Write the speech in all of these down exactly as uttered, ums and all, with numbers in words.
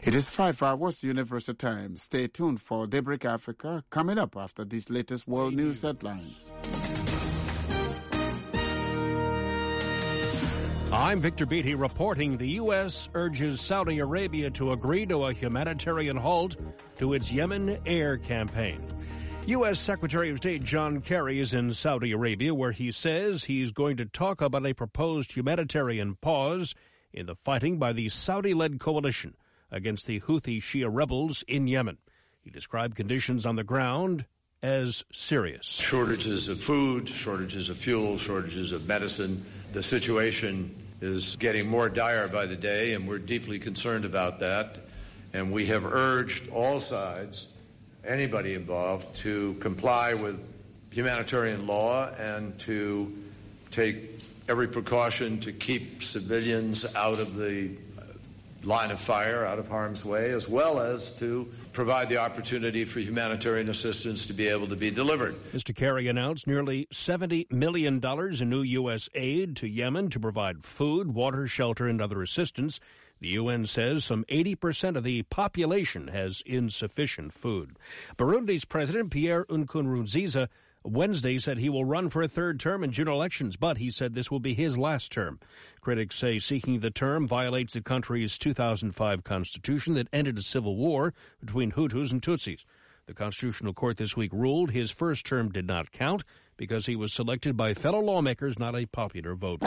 It is five hours Universal Time. Stay tuned for Daybreak Africa coming up after these latest world news headlines. I'm Victor Beatty reporting the U S urges Saudi Arabia to agree to a humanitarian halt to its Yemen air campaign. U S Secretary of State John Kerry is in Saudi Arabia, where he says he's going to talk about a proposed humanitarian pause in the fighting by the Saudi-led coalition against the Houthi Shia rebels in Yemen. He described conditions on the ground as serious. Shortages of food, shortages of fuel, shortages of medicine. The situation is getting more dire by the day, and we're deeply concerned about that. And we have urged all sides, anybody involved, to comply with humanitarian law and to take every precaution to keep civilians out of the line of fire, out of harm's way, as well as to provide the opportunity for humanitarian assistance to be able to be delivered. Mister Kerry announced nearly seventy million dollars in new U S aid to Yemen to provide food, water, shelter, and other assistance. The U N says some eighty percent of the population has insufficient food. Burundi's President Pierre Nkurunziza Wednesday said he will run for a third term in June elections, but he said this will be his last term. Critics say seeking the term violates the country's two thousand five constitution that ended a civil war between Hutus and Tutsis. The Constitutional Court this week ruled his first term did not count because he was selected by fellow lawmakers, not a popular vote.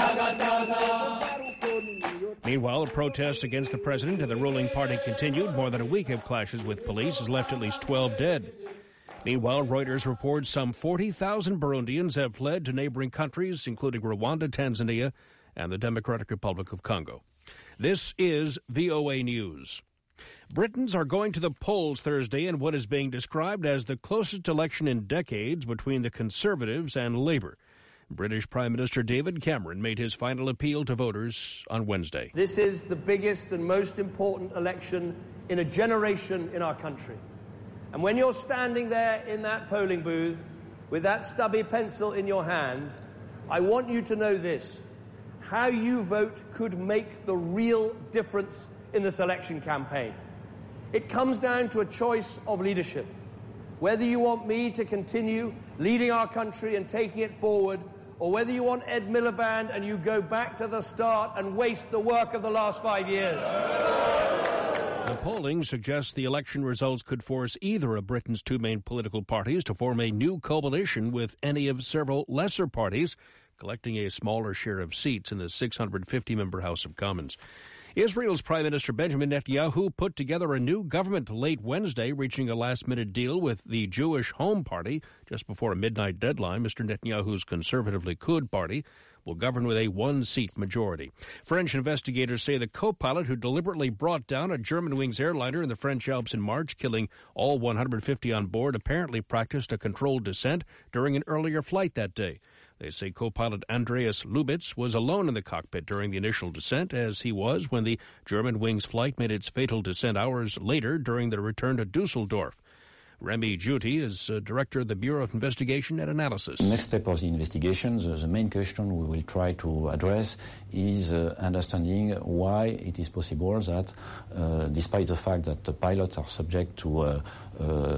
Meanwhile, the protests against the president and the ruling party continued. More than a week of clashes with police has left at least twelve dead. Meanwhile, Reuters reports some forty thousand Burundians have fled to neighboring countries, including Rwanda, Tanzania, and the Democratic Republic of Congo. This is V O A News. Britons are going to the polls Thursday in what is being described as the closest election in decades between the Conservatives and Labour. British Prime Minister David Cameron made his final appeal to voters on Wednesday. This is the biggest and most important election in a generation in our country. And when you're standing there in that polling booth with that stubby pencil in your hand, I want you to know this. How you vote could make the real difference in this election campaign. It comes down to a choice of leadership. Whether you want me to continue leading our country and taking it forward, or whether you want Ed Miliband and you go back to the start and waste the work of the last five years. The polling suggests the election results could force either of Britain's two main political parties to form a new coalition with any of several lesser parties, collecting a smaller share of seats in the six hundred fifty member House of Commons. Israel's Prime Minister Benjamin Netanyahu put together a new government late Wednesday, reaching a last-minute deal with the Jewish Home Party just before a midnight deadline. Mister Netanyahu's conservative Likud party will govern with a one-seat majority. French investigators say the co-pilot who deliberately brought down a Germanwings airliner in the French Alps in March, killing all one hundred fifty on board, apparently practiced a controlled descent during an earlier flight that day. They say co-pilot Andreas Lubitz was alone in the cockpit during the initial descent, as he was when the Germanwings flight made its fatal descent hours later during the return to Dusseldorf. Remy Juti is uh, director of the Bureau of Investigation and Analysis. Next step of the investigation, the, the main question we will try to address is uh, understanding why it is possible that, uh, despite the fact that the pilots are subject to uh, uh,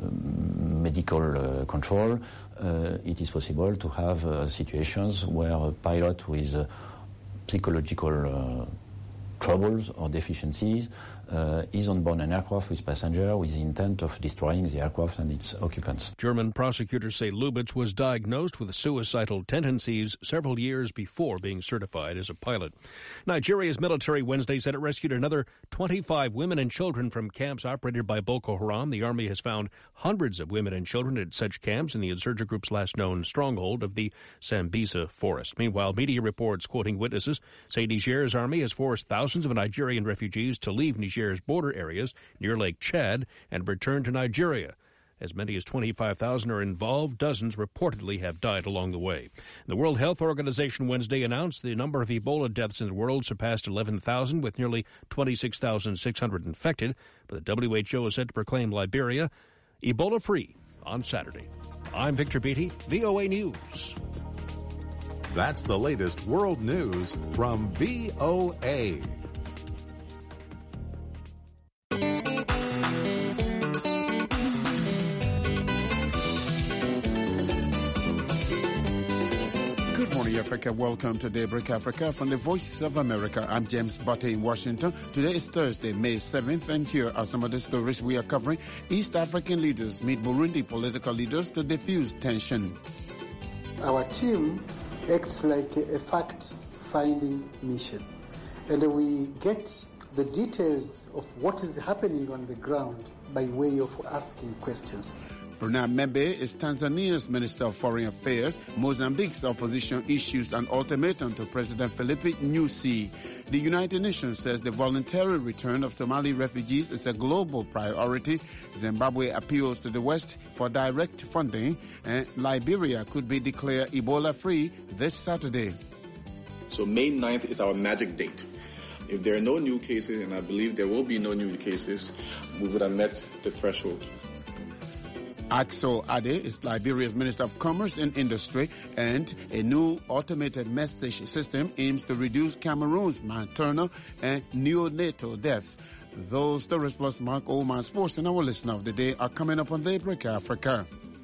medical uh, control, uh, it is possible to have uh, situations where a pilot with uh, psychological uh, troubles or deficiencies uh, is on board an aircraft with passengers with the intent of destroying the aircraft and its occupants. German prosecutors say Lubitz was diagnosed with suicidal tendencies several years before being certified as a pilot. Nigeria's military Wednesday said it rescued another twenty-five women and children from camps operated by Boko Haram. The army has found hundreds of women and children at such camps in the insurgent group's last known stronghold of the Sambisa forest. Meanwhile, media reports quoting witnesses say Niger's army has forced thousands of Nigerian refugees to leave Niger's border areas near Lake Chad and return to Nigeria. As many as twenty-five thousand are involved. Dozens reportedly have died along the way. The World Health Organization Wednesday announced the number of Ebola deaths in the world surpassed eleven thousand, with nearly twenty-six thousand six hundred infected. But the W H O is set to proclaim Liberia Ebola-free on Saturday. I'm Victor Beatty, V O A News. That's the latest world news from V O A. Hi, Africa. Welcome to Daybreak Africa from the Voice of America. I'm James Butte in Washington. Today is Thursday, May seventh, and here are some of the stories we are covering. East African leaders meet Burundi political leaders to defuse tension. Our team acts like a fact-finding mission, and we get the details of what is happening on the ground by way of asking questions. Bernard Membe is Tanzania's Minister of Foreign Affairs. Mozambique's opposition issues an ultimatum to President Filipe Nyusi. The United Nations says the voluntary return of Somali refugees is a global priority. Zimbabwe appeals to the West for direct funding, and Liberia could be declared Ebola-free this Saturday. So May ninth is our magic date. If there are no new cases, and I believe there will be no new cases, we would have met the threshold. Axel Ade is Liberia's Minister of Commerce and Industry, and a new automated message system aims to reduce Cameroon's maternal and neonatal deaths. Those stories plus Mark Oman Sports and our listener of the day are coming up on Daybreak Africa.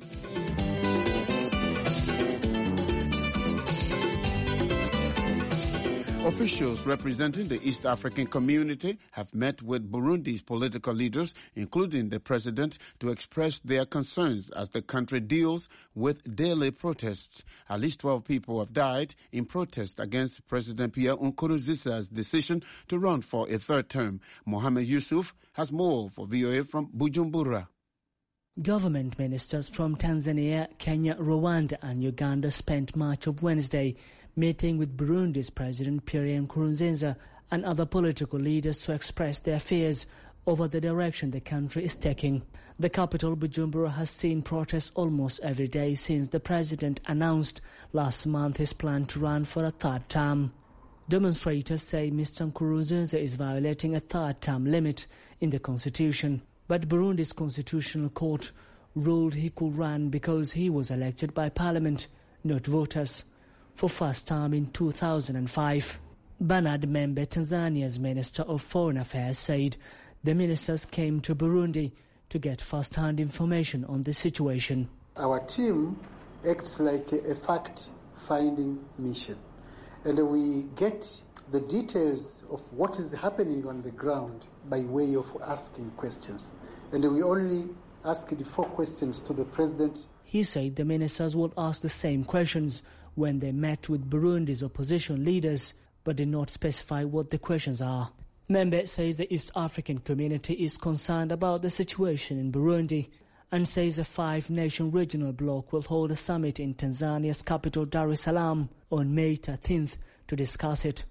Officials representing the East African community have met with Burundi's political leaders, including the president, to express their concerns as the country deals with daily protests. At least twelve people have died in protest against President Pierre Nkurunziza's decision to run for a third term. Mohamed Yusuf has more for V O A from Bujumbura. Government ministers from Tanzania, Kenya, Rwanda and Uganda spent much of Wednesday meeting with Burundi's President Pierre Nkurunziza and other political leaders to express their fears over the direction the country is taking. The capital, Bujumbura, has seen protests almost every day since the president announced last month his plan to run for a third term. Demonstrators say Mister Nkurunziza is violating a third term limit in the constitution, but Burundi's constitutional court ruled he could run because he was elected by parliament, not voters, for first time in two thousand five. Bernard Membe, Tanzania's Minister of Foreign Affairs, said the ministers came to Burundi to get first-hand information on the situation. Our team acts like a fact-finding mission, and we get the details of what is happening on the ground by way of asking questions. And we only asked four questions to the president. He said the ministers would ask the same questions when they met with Burundi's opposition leaders, but did not specify what the questions are. Membe says the East African community is concerned about the situation in Burundi and says a five-nation regional bloc will hold a summit in Tanzania's capital Dar es Salaam on May thirteenth to discuss it.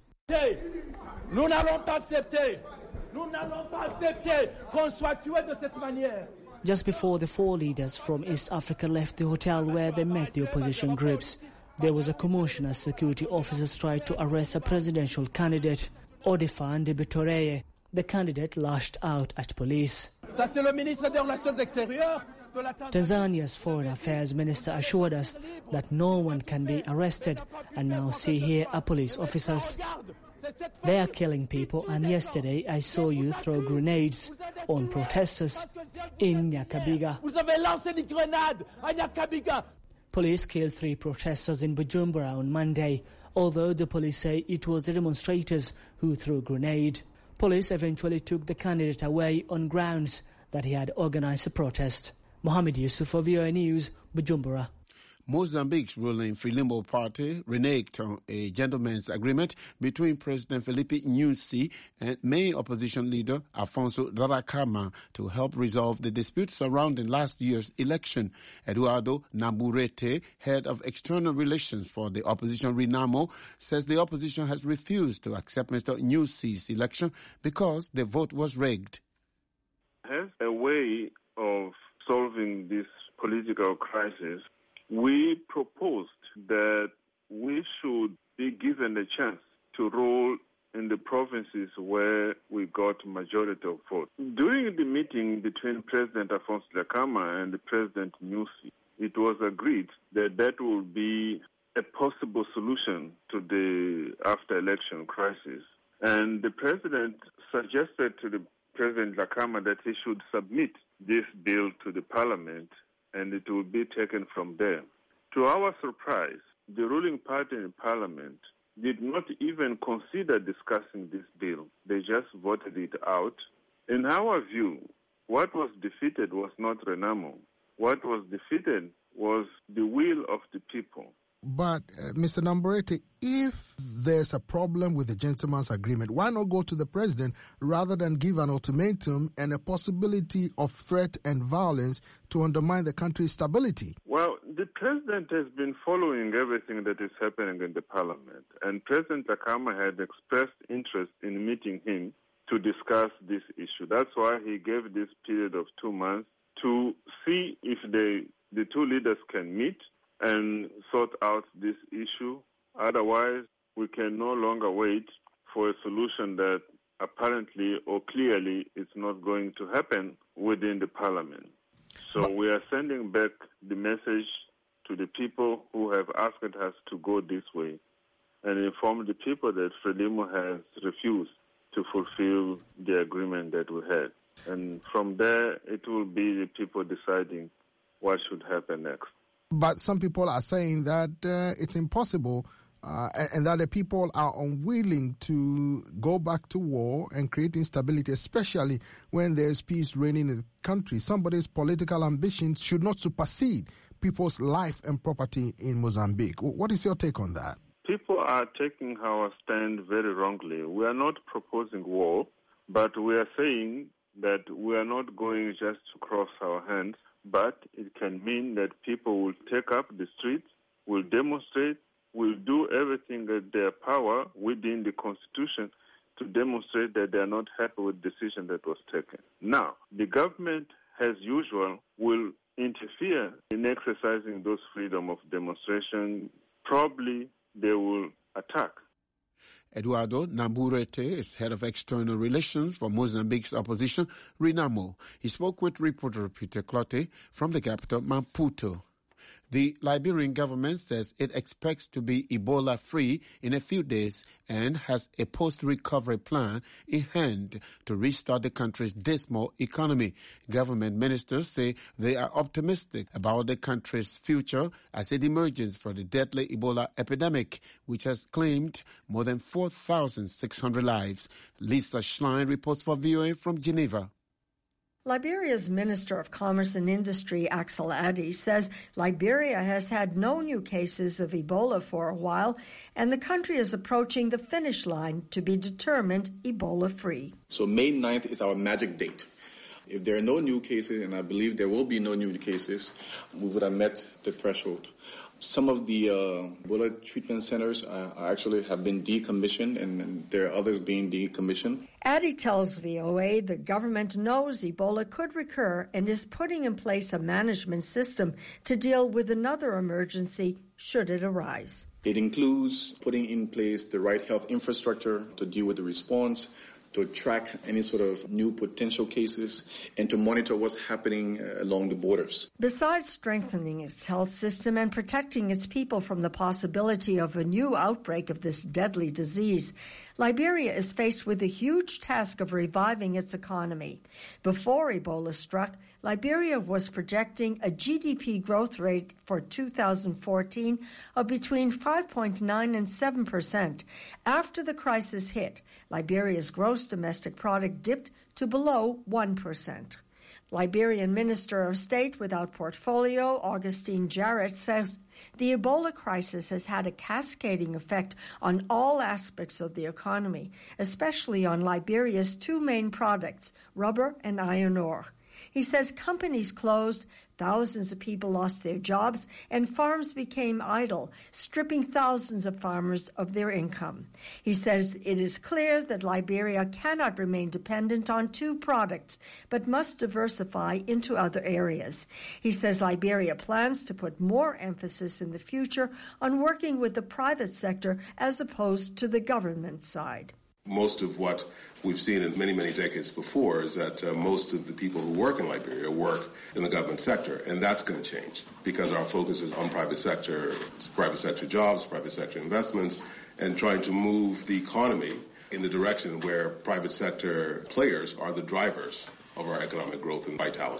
Nous n'allons pas accepter. Nous n'allons pas accepter qu'on soit tué de cette manière. Just before the four leaders from East Africa left the hotel where they met the opposition groups, there was a commotion as security officers tried to arrest a presidential candidate, Odefan de Bitoreye. The candidate lashed out at police. Ça, c'est le ministre des Relations Extérieures. Tanzania's Foreign Affairs Minister assured us that no one can be arrested, and now see here are police officers. They are killing people, and yesterday I saw you throw grenades on protesters in Nyakabiga. Police killed three protesters in Bujumbura on Monday, although the police say it was the demonstrators who threw a grenade. Police eventually took the candidate away on grounds that he had organized a protest. Mohamed Yusuf for V O A News, Bujumbura. Mozambique's ruling Frelimo party reneged on a gentleman's agreement between President Filipe Nyusi and main opposition leader Afonso Dhlakama to help resolve the dispute surrounding last year's election. Eduardo Naburete, head of external relations for the opposition Renamo, says the opposition has refused to accept Mister Nyusi's election because the vote was rigged. As a way of solving this political crisis, we proposed that we should be given a chance to rule in the provinces where we got majority of votes. During the meeting between President Afonso Dhlakama and President Nyusi, it was agreed that that would be a possible solution to the after-election crisis. And the president suggested to the President Dhlakama that he should submit this bill to the parliament and it will be taken from there. To our surprise, the ruling party in Parliament did not even consider discussing this bill. They just voted it out. In our view, what was defeated was not Renamo. What was defeated was the will of the people. But, uh, Mister Namborete, if there's a problem with the gentleman's agreement, why not go to the president rather than give an ultimatum and a possibility of threat and violence to undermine the country's stability? Well, the president has been following everything that is happening in the parliament, and President Dhlakama had expressed interest in meeting him to discuss this issue. That's why he gave this period of two months to see if they, the two leaders can meet and sort out this issue. Otherwise, we can no longer wait for a solution that apparently or clearly is not going to happen within the parliament. So but we are sending back the message to the people who have asked us to go this way and inform the people that Frelimo has refused to fulfill the agreement that we had. And from there, it will be the people deciding what should happen next. But some people are saying that uh, it's impossible uh, and that the people are unwilling to go back to war and create instability, especially when there's peace reigning in the country. Somebody's political ambitions should not supersede people's life and property in Mozambique. What is your take on that? People are taking our stand very wrongly. We are not proposing war, but we are saying that we are not going just to cross our hands, but it can mean that people will take up the streets, will demonstrate, will do everything at their power within the Constitution to demonstrate that they are not happy with the decision that was taken. Now, the government, as usual, will interfere in exercising those freedom of demonstration. Probably they will attack. Eduardo Namborete is head of external relations for Mozambique's opposition, Renamo. He spoke with reporter Peter Clotte from the capital, Maputo. The Liberian government says it expects to be Ebola-free in a few days and has a post-recovery plan in hand to restart the country's dismal economy. Government ministers say they are optimistic about the country's future as it emerges from the deadly Ebola epidemic, which has claimed more than four thousand six hundred lives. Lisa Schlein reports for V O A from Geneva. Liberia's Minister of Commerce and Industry, Axel Addy, says Liberia has had no new cases of Ebola for a while, and the country is approaching the finish line to be determined Ebola-free. So May ninth is our magic date. If there are no new cases, and I believe there will be no new cases, we would have met the threshold. Some of the uh, Ebola treatment centers uh, actually have been decommissioned, and, and there are others being decommissioned. Addy tells V O A the government knows Ebola could recur and is putting in place a management system to deal with another emergency should it arise. It includes putting in place the right health infrastructure to deal with the response, to track any sort of new potential cases, and to monitor what's happening uh, along the borders. Besides strengthening its health system and protecting its people from the possibility of a new outbreak of this deadly disease, Liberia is faced with a huge task of reviving its economy. Before Ebola struck, Liberia was projecting a G D P growth rate for two thousand fourteen of between five point nine and seven percent. After the crisis hit, Liberia's gross domestic product dipped to below one percent. Liberian Minister of State without portfolio, Augustine Jarrett, says the Ebola crisis has had a cascading effect on all aspects of the economy, especially on Liberia's two main products, rubber and iron ore. He says companies closed, thousands of people lost their jobs, and farms became idle, stripping thousands of farmers of their income. He says it is clear that Liberia cannot remain dependent on two products, but must diversify into other areas. He says Liberia plans to put more emphasis in the future on working with the private sector as opposed to the government side. Most of what we've seen in many, many decades before is that uh, most of the people who work in Liberia work in the government sector, and that's going to change because our focus is on private sector, private sector jobs, private sector investments, and trying to move the economy in the direction where private sector players are the drivers of our economic growth and vitality.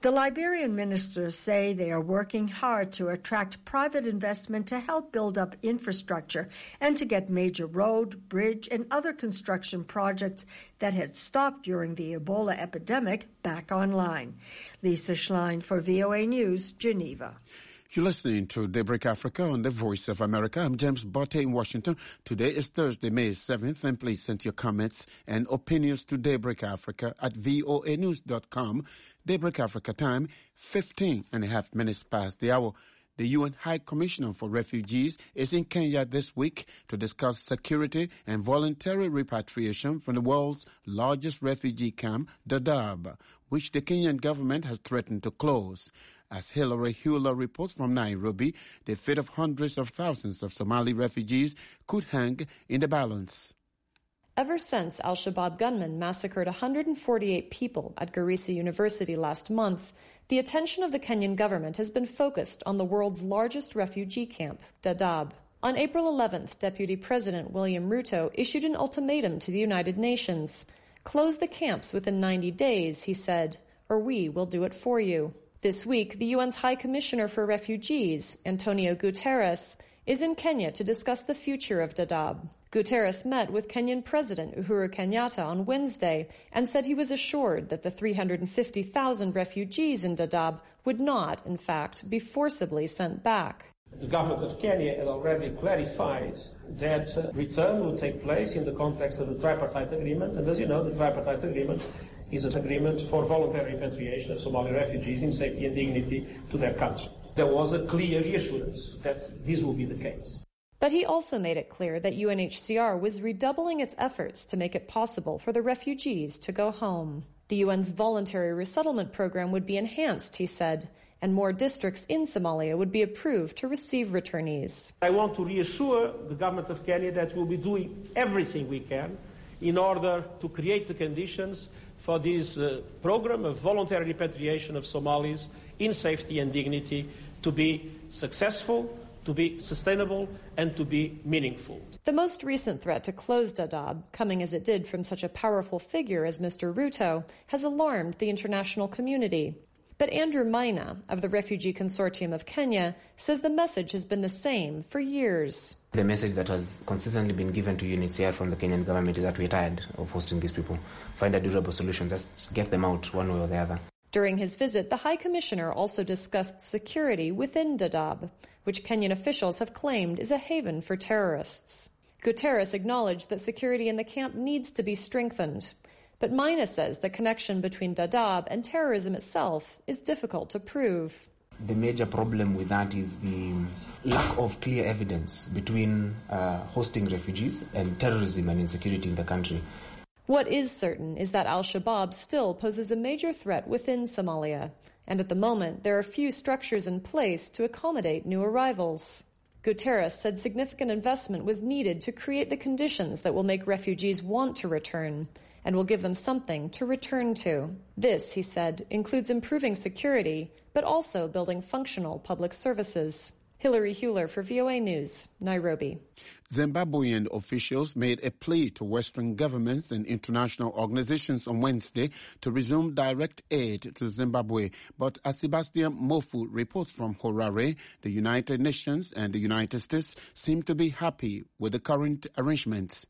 The Liberian ministers say they are working hard to attract private investment to help build up infrastructure and to get major road, bridge, and other construction projects that had stopped during the Ebola epidemic back online. Lisa Schlein for V O A News, Geneva. You're listening to Daybreak Africa on the Voice of America. I'm James Botte in Washington. Today is Thursday, May seventh, and please send your comments and opinions to Daybreak Africa at voa news dot com. Daybreak Africa time, fifteen and a half minutes past the hour. The U N High Commissioner for Refugees is in Kenya this week to discuss security and voluntary repatriation from the world's largest refugee camp, Dadaab, which the Kenyan government has threatened to close. As Hilary Hewler reports from Nairobi, the fate of hundreds of thousands of Somali refugees could hang in the balance. Ever since al-Shabaab gunmen massacred one hundred forty-eight people at Garissa University last month, the attention of the Kenyan government has been focused on the world's largest refugee camp, Dadaab. On April eleventh, Deputy President William Ruto issued an ultimatum to the United Nations. Close the camps within ninety days, he said, or we will do it for you. This week, the U N's High Commissioner for Refugees, Antonio Guterres, is in Kenya to discuss the future of Dadaab. Guterres met with Kenyan President Uhuru Kenyatta on Wednesday and said he was assured that the three hundred fifty thousand refugees in Dadaab would not, in fact, be forcibly sent back. The government of Kenya has already clarified that uh, return will take place in the context of the tripartite agreement. And as you know, the tripartite agreement is an agreement for voluntary repatriation of Somali refugees in safety and dignity to their country. There was a clear reassurance that this will be the case. But he also made it clear that U N H C R was redoubling its efforts to make it possible for the refugees to go home. The U N's voluntary resettlement program would be enhanced, he said, and more districts in Somalia would be approved to receive returnees. I want to reassure the government of Kenya that we'll be doing everything we can in order to create the conditions for this uh, program of voluntary repatriation of Somalis in safety and dignity to be successful, to be sustainable, and to be meaningful. The most recent threat to close Dadaab, coming as it did from such a powerful figure as Mister Ruto, has alarmed the international community. But Andrew Maina of the Refugee Consortium of Kenya says the message has been the same for years. The message that has consistently been given to U N H C R from the Kenyan government is that we're tired of hosting these people. Find a durable solution, just get them out one way or the other. During his visit, the High Commissioner also discussed security within Dadaab, which Kenyan officials have claimed is a haven for terrorists. Guterres acknowledged that security in the camp needs to be strengthened. But Maina says the connection between Dadaab and terrorism itself is difficult to prove. The major problem with that is the lack of clear evidence between uh, hosting refugees and terrorism and insecurity in the country. What is certain is that al-Shabaab still poses a major threat within Somalia, and at the moment there are few structures in place to accommodate new arrivals. Guterres said significant investment was needed to create the conditions that will make refugees want to return and will give them something to return to. This, he said, includes improving security, but also building functional public services. Hilary Hewler for V O A News, Nairobi. Zimbabwean officials made a plea to Western governments and international organizations on Wednesday to resume direct aid to Zimbabwe. But as Sebastian Mofu reports from Harare, the United Nations and the United States seem to be happy with the current arrangements.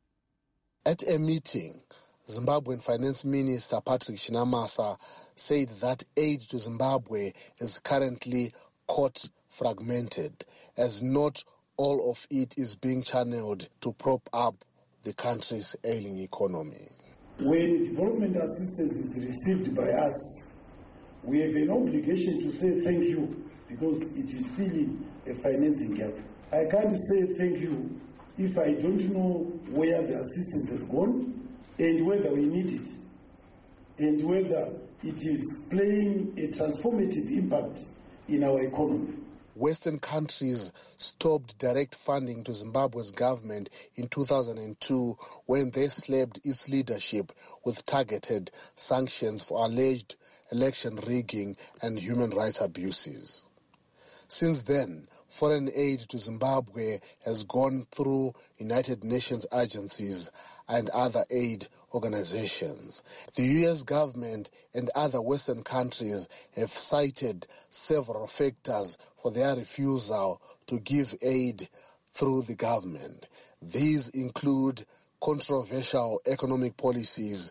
At a meeting, Zimbabwean Finance Minister Patrick Chinamasa said that aid to Zimbabwe is currently court fragmented, as not all of it is being channeled to prop up the country's ailing economy. When development assistance is received by us, we have an obligation to say thank you because it is filling a financing gap. I can't say thank you if I don't know where the assistance has gone and whether we need it and whether it is playing a transformative impact in our economy. Western countries stopped direct funding to Zimbabwe's government in two thousand two when they slapped its leadership with targeted sanctions for alleged election rigging and human rights abuses. Since then, foreign aid to Zimbabwe has gone through United Nations agencies and other aid organizations. The U S government and other Western countries have cited several factors for their refusal to give aid through the government. These include controversial economic policies,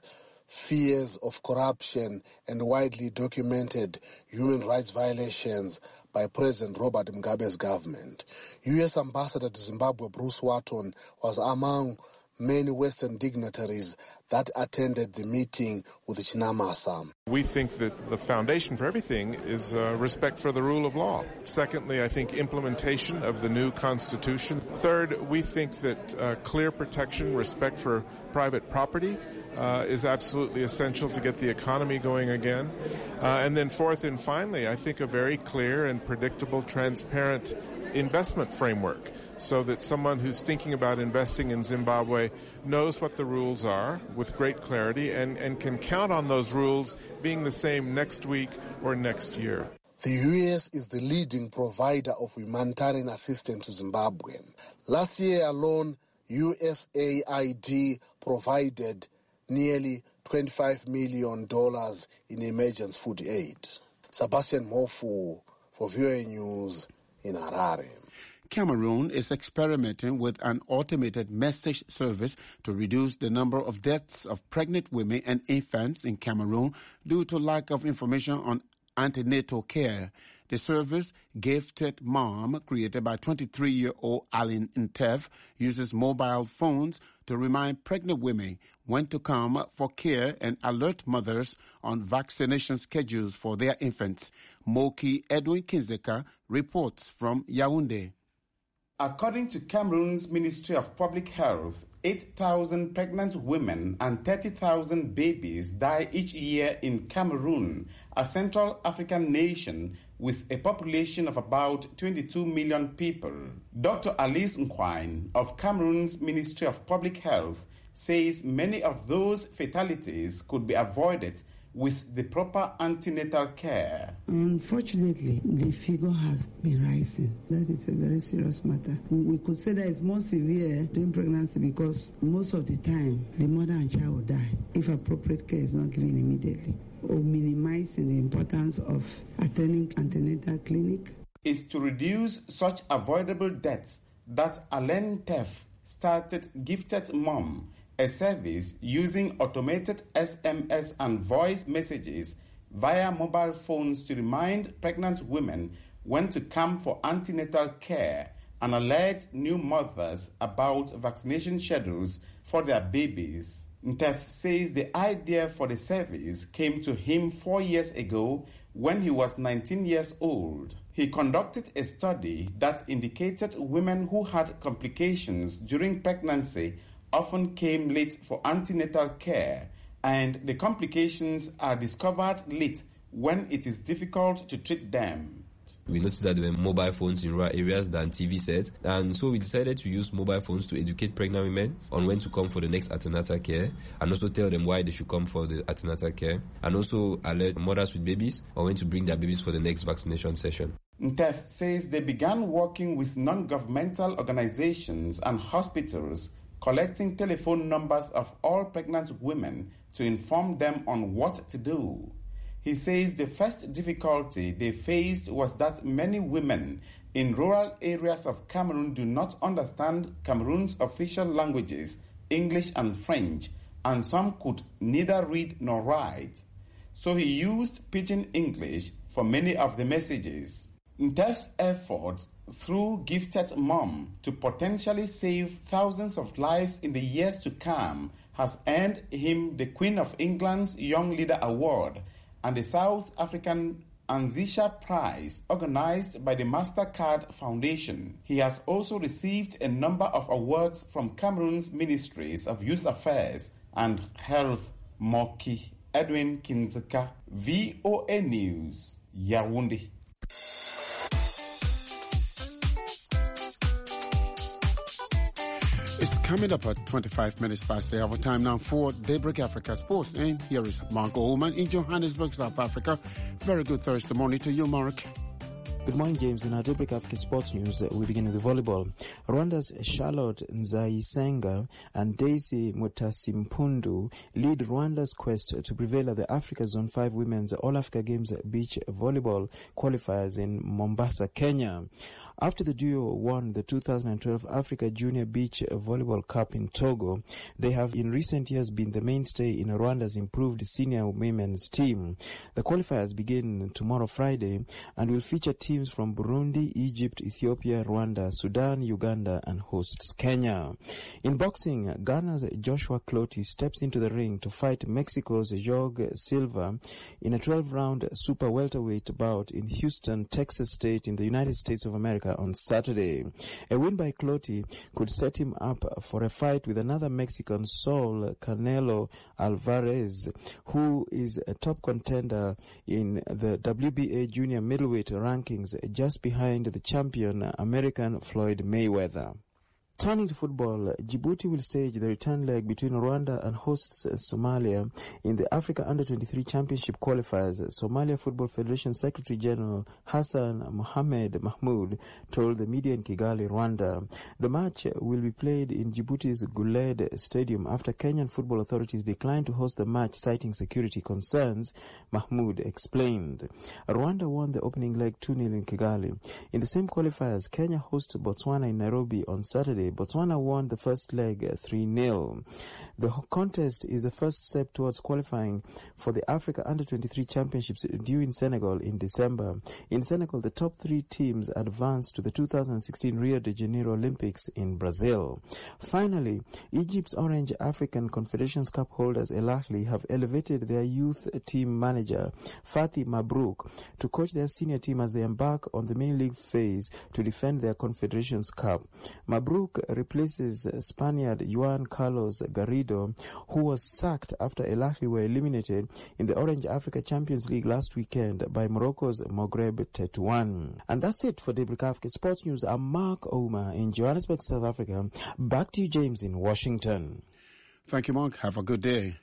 fears of corruption, and widely documented human rights violations by President Robert Mugabe's government. U S Ambassador to Zimbabwe Bruce Watton was among many Western dignitaries that attended the meeting with Chinamasa. We think that the foundation for everything is uh, respect for the rule of law. Secondly, I think implementation of the new constitution. Third, we think that uh, clear protection, respect for private property uh, is absolutely essential to get the economy going again. Uh, and then fourth and finally, I think a very clear and predictable, transparent investment framework, so that someone who's thinking about investing in Zimbabwe knows what the rules are with great clarity and, and can count on those rules being the same next week or next year. The U S is the leading provider of humanitarian assistance to Zimbabwe. Last year alone, U S A I D provided nearly twenty-five million dollars in emergency food aid. Sebastian Mofu for V O A News in Harare. Cameroon is experimenting with an automated message service to reduce the number of deaths of pregnant women and infants in Cameroon due to lack of information on antenatal care. The service, Gifted Mom, created by twenty-three-year-old Aline Ntef, uses mobile phones to remind pregnant women when to come for care and alert mothers on vaccination schedules for their infants. Moki Edwin Kinzeka reports from Yaoundé. According to Cameroon's Ministry of Public Health, eight thousand pregnant women and thirty thousand babies die each year in Cameroon, a Central African nation with a population of about twenty-two million people. Doctor Alice Nkwine of Cameroon's Ministry of Public Health says many of those fatalities could be avoided with the proper antenatal care. Unfortunately, the figure has been rising. That is a very serious matter. We could say that it's more severe during pregnancy because most of the time the mother and child will die if appropriate care is not given immediately, or minimizing the importance of attending antenatal clinic. It's to reduce such avoidable deaths that Aline Ntef started Gifted Mom, a service using automated S M S and voice messages via mobile phones to remind pregnant women when to come for antenatal care and alert new mothers about vaccination schedules for their babies. Ntef says the idea for the service came to him four years ago when he was nineteen years old. He conducted a study that indicated women who had complications during pregnancy often came late for antenatal care, and the complications are discovered late when it is difficult to treat them. We noticed that there were mobile phones in rural areas than T V sets, and so we decided to use mobile phones to educate pregnant women on when to come for the next antenatal care, and also tell them why they should come for the antenatal care, and also alert mothers with babies on when to bring their babies for the next vaccination session. Ntef says they began working with non-governmental organizations and hospitals, collecting telephone numbers of all pregnant women to inform them on what to do. He says the first difficulty they faced was that many women in rural areas of Cameroon do not understand Cameroon's official languages, English and French, and some could neither read nor write. So he used Pidgin English for many of the messages. Ntef's efforts through Gifted Mom to potentially save thousands of lives in the years to come has earned him the Queen of England's Young Leader Award and the South African Anzisha Prize organized by the MasterCard Foundation. He has also received a number of awards from Cameroon's Ministries of Youth Affairs and Health. Moki Edwin Kinzeka, V O A News, Yaoundé. It's coming up at twenty-five minutes past the hour time now for Daybreak Africa Sports. And here is Mark Oman in Johannesburg, South Africa. Very good Thursday morning to you, Mark. Good morning, James. In our Daybreak Africa Sports News, we begin with the volleyball. Rwanda's Charlotte Nzayisenga and Daisy Mutasimpundu lead Rwanda's quest to prevail at the Africa Zone five Women's All-Africa Games Beach Volleyball qualifiers in Mombasa, Kenya. After the duo won the two thousand twelve Africa Junior Beach Volleyball Cup in Togo, they have in recent years been the mainstay in Rwanda's improved senior women's team. The qualifiers begin tomorrow Friday and will feature teams from Burundi, Egypt, Ethiopia, Rwanda, Sudan, Uganda, and hosts Kenya. In boxing, Ghana's Joshua Clottey steps into the ring to fight Mexico's Jorge Silva in a twelve-round super welterweight bout in Houston, Texas State in the United States of America on Saturday. A win by Clottey could set him up for a fight with another Mexican, Saul Canelo Alvarez, who is a top contender in the W B A junior middleweight rankings, just behind the champion American Floyd Mayweather. Turning to football, Djibouti will stage the return leg between Rwanda and hosts Somalia in the Africa Under twenty-three Championship qualifiers. Somalia Football Federation Secretary General Hassan Mohamed Mahmoud told the media in Kigali, Rwanda. The match will be played in Djibouti's Guled Stadium after Kenyan football authorities declined to host the match, citing security concerns, Mahmoud explained. Rwanda won the opening leg two nil in Kigali. In the same qualifiers, Kenya hosts Botswana in Nairobi on Saturday. Botswana won the first leg three nil. The contest is the first step towards qualifying for the Africa Under twenty-three Championships due in Senegal in December. In Senegal, the top three teams advanced to the two thousand sixteen Rio de Janeiro Olympics in Brazil. Finally, Egypt's Orange African Confederations Cup holders El Ahly have elevated their youth team manager Fatih Mabrouk to coach their senior team as they embark on the mini-league phase to defend their Confederations Cup. Mabrouk replaces Spaniard Juan Carlos Garrido, who was sacked after El Ahly were eliminated in the Orange Africa Champions League last weekend by Morocco's Maghreb Tetouan. And that's it for Daybreak Africa Sports News. I'm Mark Oma in Johannesburg, South Africa. Back to you, James, in Washington. Thank you, Mark. Have a good day.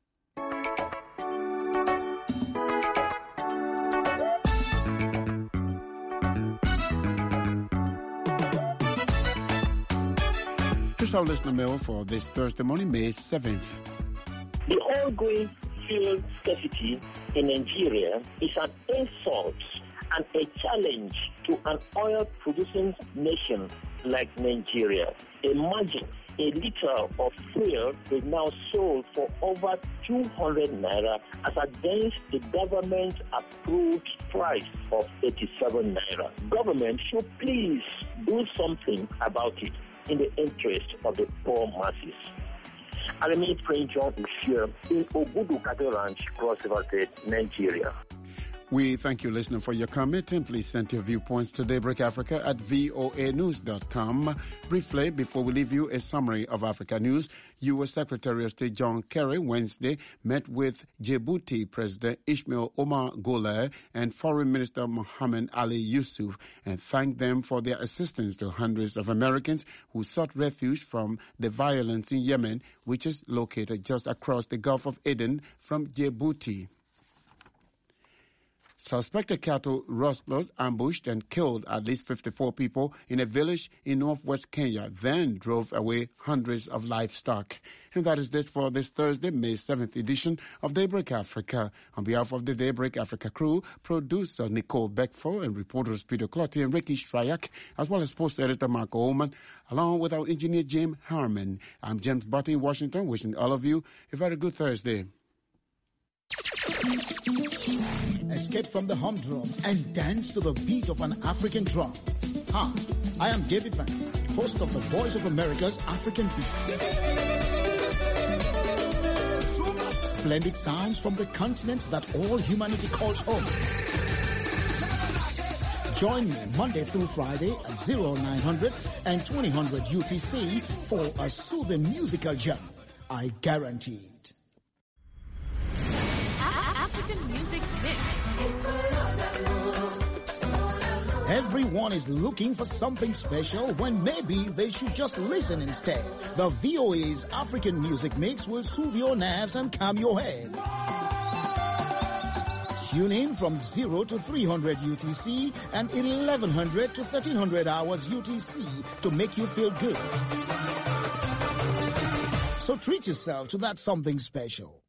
Here's our listener mail for this Thursday morning, May seventh. The ongoing fuel scarcity in Nigeria is an insult and a challenge to an oil-producing nation like Nigeria. Imagine a liter of fuel is now sold for over two hundred naira as against the government-approved price of eighty-seven naira. Government should please do something about it in the interest of the poor masses. I remain Prince John Ushier in Obudu Cattle Ranch, Cross River State, Nigeria. We thank you, listener, for your comment, and please send your viewpoints to Daybreak Africa at voa news dot com. Briefly, before we leave you, a summary of Africa news. U S Secretary of State John Kerry Wednesday met with Djibouti President Ismail Omar Guelleh and Foreign Minister Mohammed Ali Yusuf and thanked them for their assistance to hundreds of Americans who sought refuge from the violence in Yemen, which is located just across the Gulf of Aden from Djibouti. Suspected cattle rustlers ambushed and killed at least fifty-four people in a village in northwest Kenya, then drove away hundreds of livestock. And that is it for this Thursday, May seventh edition of Daybreak Africa. On behalf of the Daybreak Africa crew, producer Nicole Beckford and reporters Peter Clotty and Ricky Shryak, as well as post editor Mark Ullman, along with our engineer Jim Harmon. I'm James Butty in Washington, wishing all of you a very good Thursday. Escape from the humdrum and dance to the beat of an African drum. Hi, I am David Van, host of the Voice of America's African Beat. Splendid sounds from the continent that all humanity calls home. Join me Monday through Friday at oh nine hundred and twenty hundred U T C for a soothing musical jam. I guarantee it. African Music Mix. Everyone is looking for something special when maybe they should just listen instead. The V O A's African Music Mix will soothe your nerves and calm your head. Tune in from zero to three hundred U T C and eleven hundred to thirteen hundred hours U T C to make you feel good. So treat yourself to that something special.